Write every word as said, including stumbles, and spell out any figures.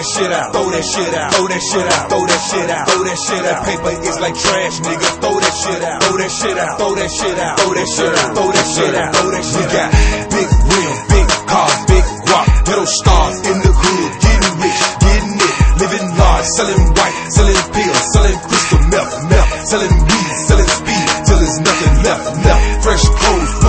that shit out, throw that shit out, throw that shit out, throw that shit out, throw that shit out. Paper is like trash, nigga. Throw that shit out, throw that shit out, throw that shit out, throw that shit out, throw that shit out, throw that shit out. We got big rims, big cars, big guap, metal stars in the hood, getting rich, getting it, living large, selling white, selling pills, selling crystal meth, meth, selling weed, selling speed till there's nothing left, left. Fresh clothes.